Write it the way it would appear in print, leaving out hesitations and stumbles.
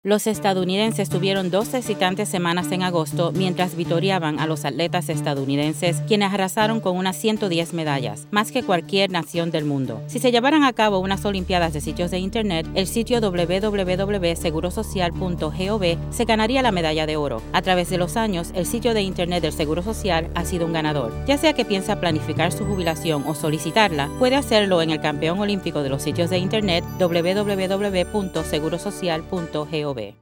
Los estadounidenses tuvieron 2 excitantes semanas en agosto mientras vitoreaban a los atletas estadounidenses, quienes arrasaron con unas 110 medallas, más que cualquier nación del mundo. Si se llevaran a cabo unas olimpiadas de sitios de internet, el sitio www.segurosocial.gov se ganaría la medalla de oro. A través de los años, el sitio de internet del Seguro Social ha sido un ganador. Ya sea que piensa planificar su jubilación o solicitarla, puede hacerlo en el campeón olímpico de los sitios de internet www.segurosocial.gov.